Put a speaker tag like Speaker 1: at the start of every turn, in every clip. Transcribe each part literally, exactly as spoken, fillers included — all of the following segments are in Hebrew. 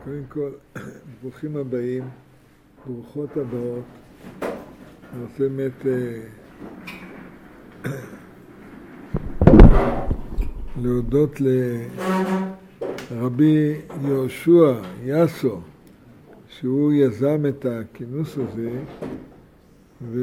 Speaker 1: קודם כל, ברוכים הבאים, ברוכות הבאות. אני רוצה באמת להודות לרבי יהושע יאסו, שהוא יזם את הכינוס הזה, ו...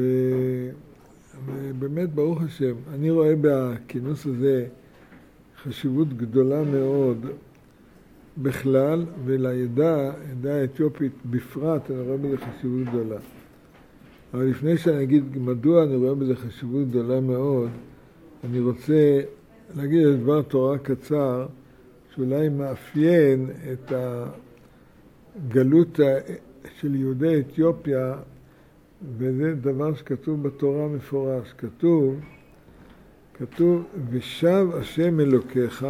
Speaker 1: ובאמת ברוך השם, אני רואה בכינוס הזה חשיבות גדולה מאוד בכלל, ולעדה, העדה האתיופית בפרט, אני רואה בזה חשיבות גדולה. אבל לפני שאני אגיד מדוע אני רואה בזה חשיבות גדולה מאוד, אני רוצה להגיד את דבר תורה קצר, שאולי מאפיין את הגלות של יהודי אתיופיה, וזה דבר שכתוב בתורה מפורש. כתוב, כתוב, ושב השם אלוקיך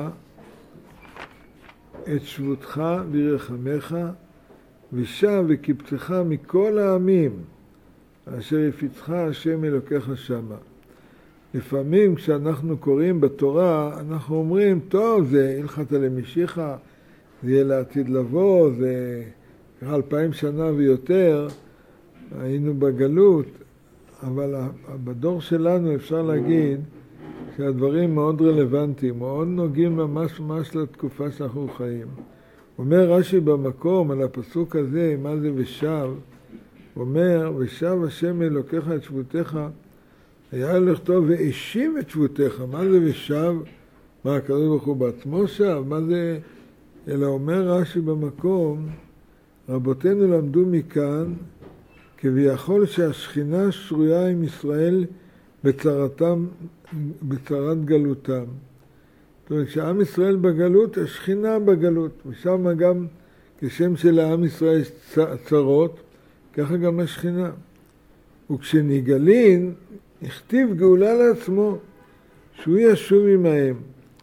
Speaker 1: את שבותך וירחמך, ושב וקיבצך מכל העמים, אשר יפיצך השם אלוקיך שמה. לפעמים כשאנחנו קוראים בתורה, אנחנו אומרים, טוב, זה הלכת למשיחה, זה יהיה לעתיד לבוא, זה ככה אלפיים שנה ויותר, היינו בגלות, אבל בדור שלנו אפשר להגיד שהדברים מאוד רלוונטיים, מאוד נוגעים ממש ממש לתקופה שאנחנו חיים. אומר רש"י במקום על הפסוק הזה, מה זה ושב? אומר, ושב השם אלוקיך את שבותיך, היה לכתוב והשיב את שבותיך. מה זה ושב? מה, הקדוש ברוך הוא בעצמו שב? מה זה? אלא אומר רש"י במקום, רבותינו למדו מכאן, כביכול שהשכינה שרויה עם ישראל בצרתם, בצרת גלותם. זאת אומרת שעם ישראל בגלות, השכינה בגלות, ושם גם כשם שלעם ישראל יש צרות, ככה גם השכינה. וכשנגלין, הכתיב גאולה לעצמו, שהוא ישוב עמהם.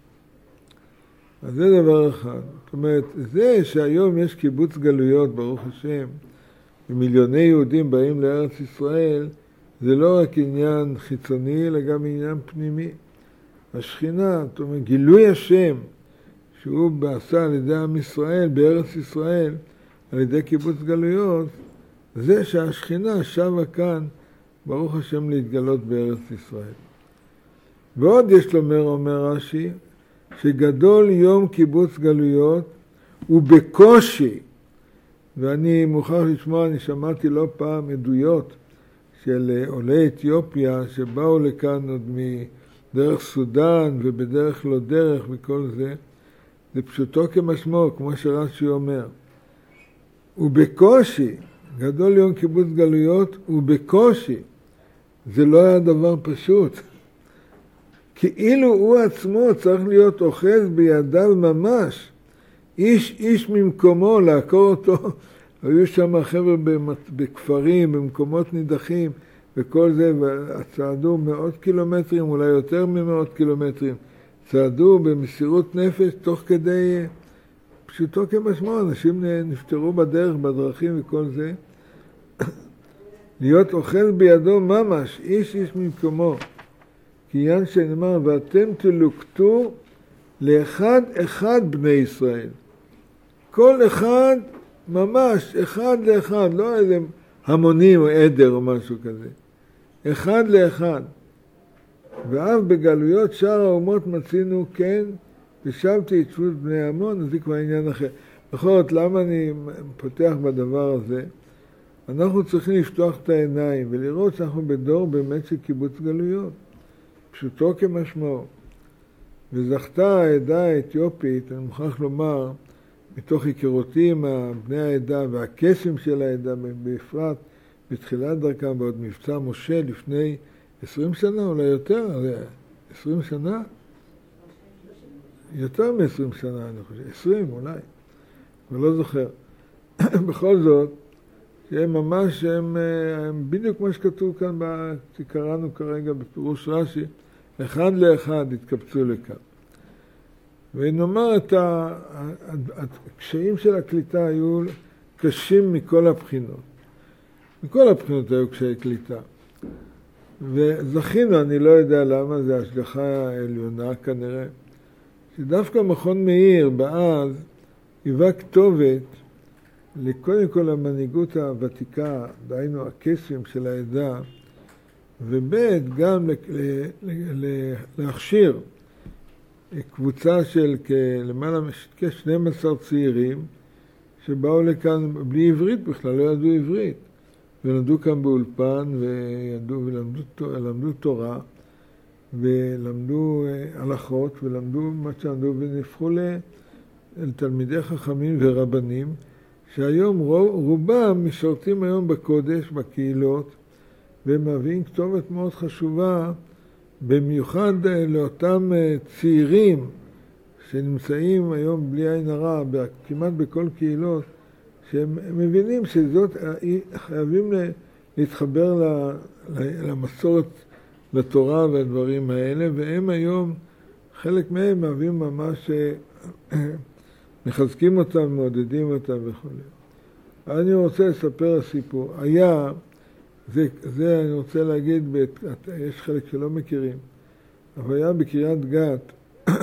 Speaker 1: אז זה דבר אחד. זאת אומרת, זה שהיום יש קיבוץ גלויות, ברוך השם, ומיליוני יהודים באים לארץ ישראל, זה לא רק עניין חיצוני, אלא גם עניין פנימי. השכינה, זאת אומרת, גילוי השם, שהוא בעשה על ידי עם ישראל, בארץ ישראל, על ידי קיבוץ גלויות, זה שהשכינה שבה כאן, ברוך השם, להתגלות בארץ ישראל. ועוד יש לומר, אומר רש"י, שגדול יום קיבוץ גלויות, ובקושי, ואני מוכרח לשמוע, אני שמעתי לא פעם עדויות של עולי אתיופיה שבאו לכאן עוד מדרך סודן ובדרך לא דרך וכל זה, זה פשוטו כמשמעו, כמו שרש"י אומר. ובקושי, גדול יום קיבוץ גלויות, ובקושי, זה לא היה דבר פשוט. כאילו הוא עצמו צריך להיות אוחז בידיו ממש, איש איש ממקומו, לעקור אותו. היו שם חבר'ה בכפרים, במקומות נידחים, וכל זה, וצעדו מאות קילומטרים, אולי יותר ממאות קילומטרים, צעדו במסירות נפש, תוך כדי, פשוטו כמשמעו, אנשים נפטרו בדרך, בדרכים וכל זה, להיות אוחז בידו ממש, איש איש ממקומו, כי עניין שנאמר, ואתם תלוקטו לאחד אחד בני ישראל. כל אחד, ממש, אחד לאחד, לא איזה המונים או עדר או משהו כזה. אחד לאחד. ואף בגלויות שאר האומות מצינו כן, ושבתי את שבות בני עמון, אז זה כבר עניין אחר. בכל זאת, למה אני פותח בדבר הזה? אנחנו צריכים לפתוח את העיניים ולראות שאנחנו בדור באמת של קיבוץ גלויות. פשוטו כמשמעו. וזכתה העדה האתיופית, אני מוכרח לומר, מתוך היכרותי עם בני העדה והקסם של העדה בפרט, בתחילת דרכם, בעוד מבצע משה לפני עשרים שנה, אולי יותר, עשרים שנה? יותר מ-עשרים שנה, אני חושב, עשרים אולי, אבל לא זוכר. בכל זאת, שהם ממש, הם, הם בדיוק מה שכתוב כאן, שקראנו כרגע בפירוש רש"י, אחד לאחד התקבצו לכאן. ונאמר, את הקשיים של הקליטה היו קשים מכל הבחינות. מכל הבחינות היו קשיי קליטה. וזכינו, אני לא יודע למה, זה השגחה העליונה כנראה, שדווקא מכון מאיר באז היווה כתובת לקודם כל המנהיגות הוותיקה, דהיינו הקייסים של העדה, וב' גם להכשיר קבוצה של למעלה כ-שנים עשר צעירים שבאו לכאן בלי עברית בכלל, לא ידעו עברית, ולמדו כאן באולפן וידעו ולמדו למדו תורה ולמדו הלכות ולמדו מה שלמדו ונפחו לתלמידי חכמים ורבנים שהיום רובם משרתים היום בקודש, בקהילות, והם מביאים כתובת מאוד חשובה, במיוחד לאותם צעירים שנמצאים היום בלי עין הרע, כמעט בכל קהילות, שהם מבינים שזאת, חייבים להתחבר למסורת, לתורה והדברים האלה, והם היום, חלק מהם מהווים ממש, מחזקים אותם, מעודדים אותם וכו'. אני רוצה לספר סיפור. היה, זה, זה אני רוצה להגיד, יש חלק שלא מכירים, אבל היה בקריית גת,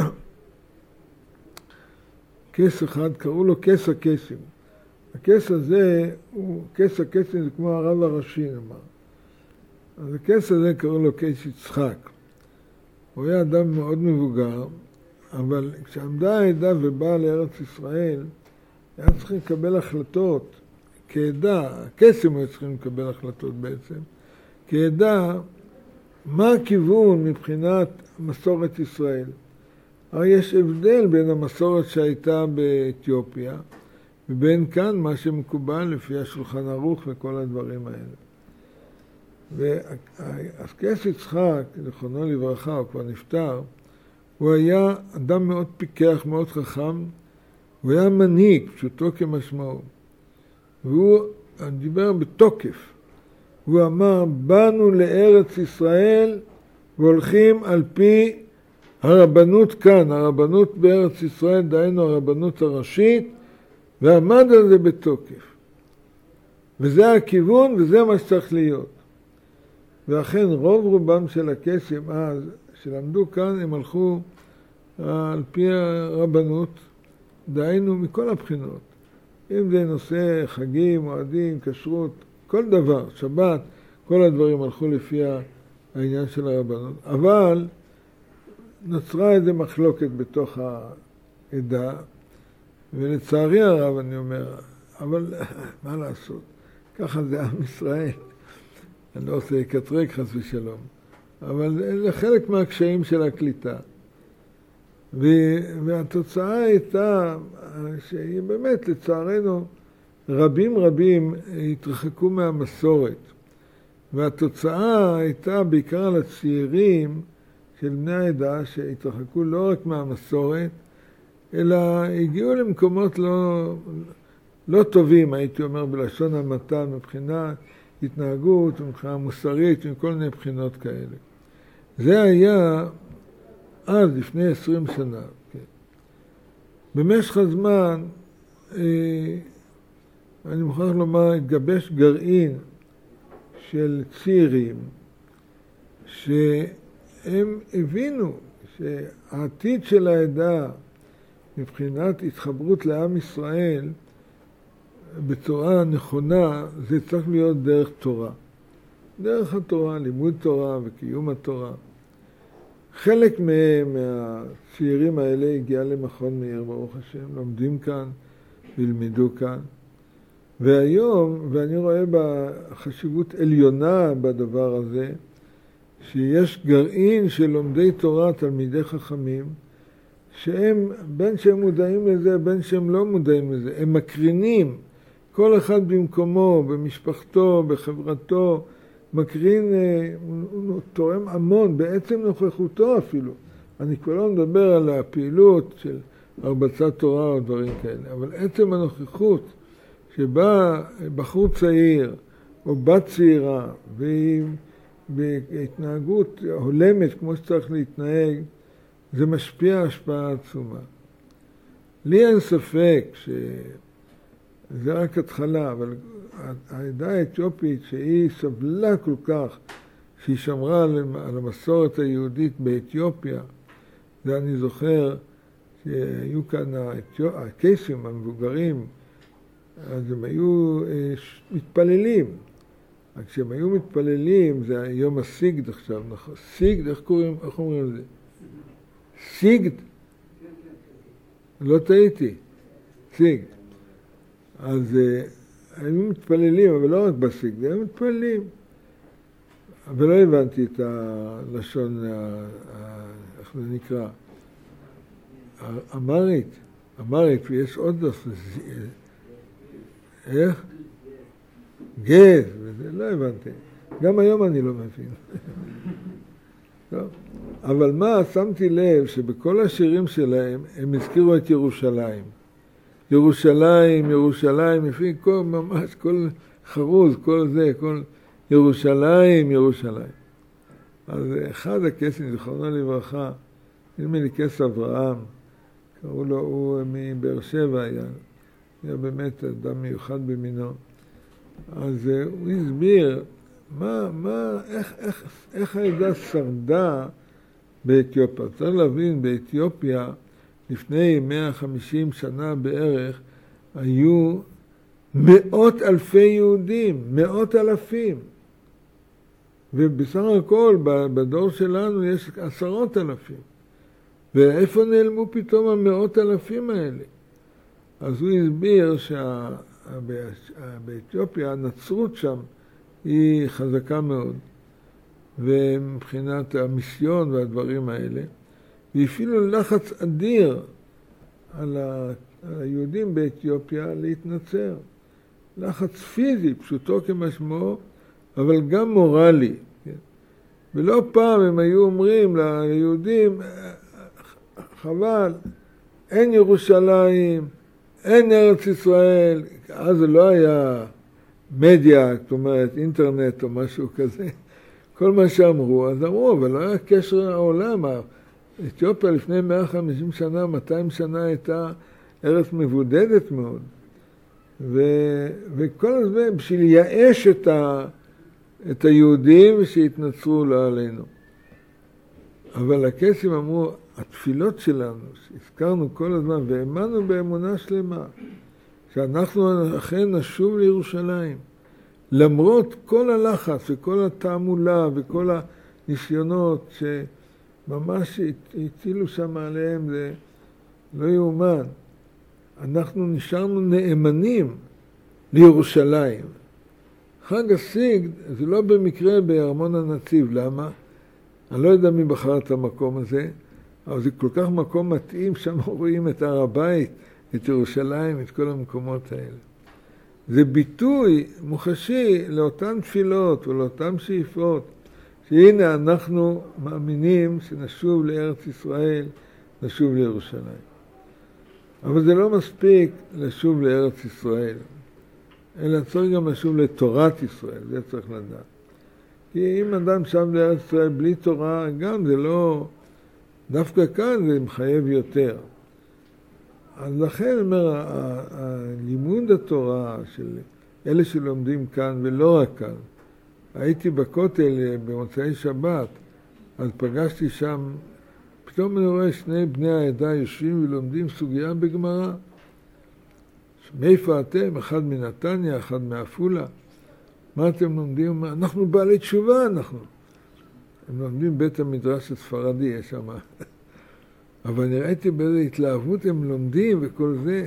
Speaker 1: קייס אחד, קראו לו קייס הקייסים. הקייס הזה, הוא, קייס הקייסים זה כמו הרב הראשי, נאמר. אז הקייס הזה קראו לו קייס יצחק. הוא היה אדם מאוד מבוגר, אבל כשעמדה העדה ובאה לארץ ישראל, היה צריכים לקבל החלטות כעדה, הקייסים היו צריכים לקבל החלטות בעצם, כעדה, מה הכיוון מבחינת מסורת ישראל? הרי יש הבדל בין המסורת שהייתה באתיופיה, ובין כאן מה שמקובל לפי השולחן ערוך וכל הדברים האלה. ואז קייס יצחק, זכרונו לברכה, הוא כבר נפטר, הוא היה אדם מאוד פיקח, מאוד חכם, הוא היה מנהיג, פשוטו כמשמעו. והוא דיבר בתוקף. הוא אמר, באנו לארץ ישראל והולכים על פי הרבנות כאן, הרבנות בארץ ישראל, דהיינו הרבנות הראשית, ועמד על זה בתוקף. וזה הכיוון וזה מה שצריך להיות. ואכן רוב רובם של הקייסים אז, שלמדו כאן, הם הלכו על פי הרבנות, דהיינו מכל הבחינות. אם זה נושא חגים, מועדים, כשרות, כל דבר, שבת, כל הדברים הלכו לפי העניין של הרבנות. אבל נוצרה איזו מחלוקת בתוך העדה, ולצערי הרב אני אומר, אבל מה לעשות? ככה זה עם ישראל. אני לא רוצה לקטרג חס ושלום. אבל זה חלק מהקשיים של הקליטה. והתוצאה הייתה שהיא באמת, לצערנו, רבים רבים התרחקו מהמסורת. והתוצאה הייתה בעיקר על הצעירים של בני העדה שהתרחקו לא רק מהמסורת, אלא הגיעו למקומות לא, לא טובים, הייתי אומר בלשון המעטה, מבחינת התנהגות, מבחינה מוסרית, מכל מיני בחינות כאלה. זה היה אז, לפני עשרים שנה. כן. במשך הזמן, אה, אני מוכרח לומר, התגבש גרעין של צעירים, שהם הבינו שהעתיד של העדה, מבחינת התחברות לעם ישראל, בצורה נכונה, זה צריך להיות דרך תורה. דרך התורה, לימוד תורה וקיום התורה. חלק מהם, מהצעירים האלה, הגיע למכון מאיר, ברוך השם, לומדים כאן וילמדו כאן. והיום, ואני רואה בחשיבות עליונה בדבר הזה, שיש גרעין של לומדי תורה, תלמידי חכמים, שהם, בין שהם מודעים לזה, בין שהם לא מודעים לזה, הם מקרינים, כל אחד במקומו, במשפחתו, בחברתו, מקרין, הוא תורם המון, בעצם נוכחותו אפילו. אני כבר לא מדבר על הפעילות של הרבצת תורה או דברים כאלה, אבל עצם הנוכחות שבא בחור צעיר או בת צעירה והיא בהתנהגות הולמת כמו שצריך להתנהג, זה משפיע השפעה עצומה. לי אין ספק שזה רק התחלה, אבל העדה האתיופית שהיא סבלה כל כך, שהיא שמרה על המסורת היהודית באתיופיה, זה אני זוכר שהיו כאן הקייסים המבוגרים, אז הם היו אה, מתפללים. כשהם היו מתפללים, זה יום הסיגד עכשיו, נכון? סיגד, איך קוראים, איך אומרים את זה? סיגד? לא טעיתי. סיגד. אז אה, היו מתפללים, אבל לא רק בסיגד, הם מתפללים. ולא הבנתי את הלשון, איך זה נקרא? אמרית. אמרית, ויש עוד איך? גז, וזה לא הבנתי. גם היום אני לא מבין. טוב. אבל מה, שמתי לב שבכל השירים שלהם הם הזכירו את ירושלים. ירושלים, ירושלים, לפי כל, ממש כל חרוז, כל זה, כל ירושלים, ירושלים. אז אחד הקייסים, זכרונו לברכה, נדמה לי קייס אברהם, קראו לו, הוא מבאר שבע היה, היה באמת אדם מיוחד במינו. אז הוא הסביר מה, מה, איך, איך, איך העדה שרדה באתיופיה. צריך להבין, באתיופיה לפני מאה וחמישים שנה בערך היו מאות אלפי יהודים, מאות אלפים. ובסך הכל בדור שלנו יש עשרות אלפים. ואיפה נעלמו פתאום המאות אלפים האלה? אז הוא הסביר שבאתיופיה הנצרות שם היא חזקה מאוד, ומבחינת המיסיון והדברים האלה, והפעילו לחץ אדיר על היהודים באתיופיה להתנצר. לחץ פיזי, פשוטו כמשמעו, אבל גם מורלי. ולא פעם הם היו אומרים ליהודים, חבל, אין ירושלים, אין ארץ ישראל. אז זה לא היה מדיה, זאת אומרת אינטרנט או משהו כזה. כל מה שאמרו, אז אמרו, אבל לא היה קשר העולם. אתיופיה לפני מאה וחמישים שנה, מאתיים שנה הייתה ארץ מבודדת מאוד. ו... וכל הזמן בשביל לייאש את, ה... את היהודים שהתנצרו לא עלינו. אבל הקייסים אמרו, התפילות שלנו, שהזכרנו כל הזמן, והאמנו באמונה שלמה, שאנחנו אכן נשוב לירושלים, למרות כל הלחץ וכל התעמולה וכל הניסיונות שממש הטילו שם עליהם, זה לא יאומן. אנחנו נשארנו נאמנים לירושלים. חג הסיגד זה לא במקרה בארמון הנציב. למה? אני לא יודע מי בחר את המקום הזה, אבל זה כל כך מקום מתאים, שם רואים את הר הבית, את ירושלים, את כל המקומות האלה. זה ביטוי מוחשי לאותן תפילות ולאותן שאיפות, שהנה אנחנו מאמינים שנשוב לארץ ישראל, נשוב לירושלים. אבל זה לא מספיק לשוב לארץ ישראל, אלא צריך גם לשוב לתורת ישראל, זה צריך לדעת. כי אם אדם שב לארץ ישראל בלי תורה, גם זה לא, דווקא כאן זה מחייב יותר. אז לכן, אומר, הלימוד התורה של אלה שלומדים כאן ולא רק כאן, הייתי בכותל במוצאי שבת, אז פגשתי שם, פתאום אני רואה שני בני העדה יושבים ולומדים סוגיה בגמרא. מאיפה אתם? אחד מנתניה, אחד מעפולה. מה אתם לומדים? אנחנו בעלי תשובה, אנחנו. הם לומדים בית המדרש הספרדי, יש שם. אבל אני ראיתי באיזו התלהבות הם לומדים וכל זה.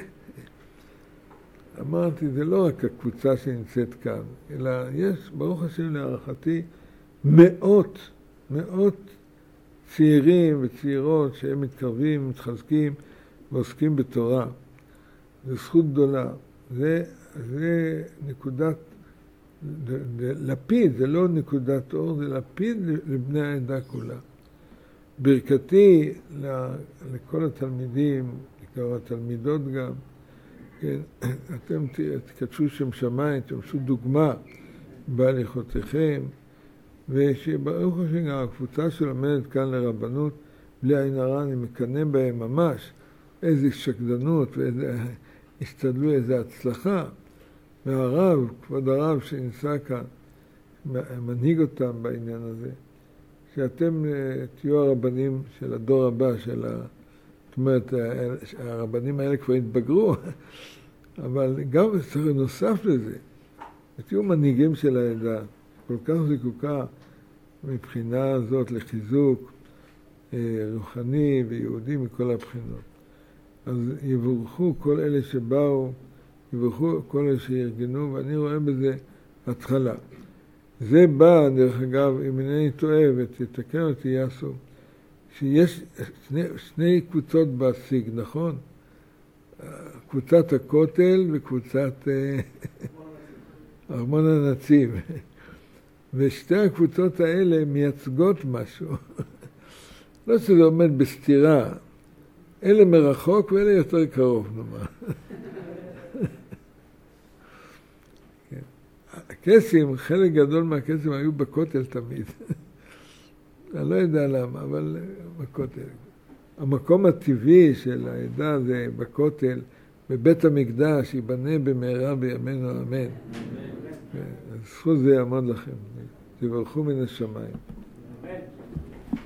Speaker 1: אמרתי, זה לא רק הקבוצה שנמצאת כאן, אלא יש, ברוך השם להערכתי, מאות, מאות צעירים וצעירות שהם מתקרבים, מתחזקים ועוסקים בתורה. זו זכות גדולה. זה, זה נקודת, זה לפיד, זה לא נקודת אור, זה לפיד לבני העדה כולה. ברכתי לכל התלמידים, לכמה התלמידות גם, כן, אתם תקדשו שם שמיים, תמשו דוגמה בהליכותיכם, ושברוך השם גם הקבוצה שלומדת כאן לרבנות, בלי עין הרע, אני מקנא בהם ממש, איזו שקדנות ואיזה השתדלו, איזו הצלחה. והרב, כבוד הרב שנמצא כאן, מנהיג אותם בעניין הזה, שאתם תהיו הרבנים של הדור הבא, של ה... זאת אומרת, הרבנים האלה כבר התבגרו, אבל גם צריך נוסף לזה, תהיו מנהיגים של העדה, כל כך זקוקה מבחינה הזאת לחיזוק רוחני ויהודי מכל הבחינות. אז יבורכו כל אלה שבאו, יבורכו כל אלה שארגנו, ואני רואה בזה התחלה. זה בא, דרך אגב, אם אינני טועה, ותתקן אותי יעשו, שיש שני, שני קבוצות בסיג, נכון? קבוצת הכותל וקבוצת ארמון הנציב. ושתי הקבוצות האלה מייצגות משהו. לא שזה עומד בסתירה. אלה מרחוק ואלה יותר קרוב, נאמר. הקסים, חלק גדול מהקסים היו בכותל תמיד. אני לא יודע למה, אבל בכותל. המקום הטבעי של העדה זה בכותל, בבית המקדש, ייבנה במהרה בימינו אמן. זכות זה יעמוד לכם. תברכו מן השמיים.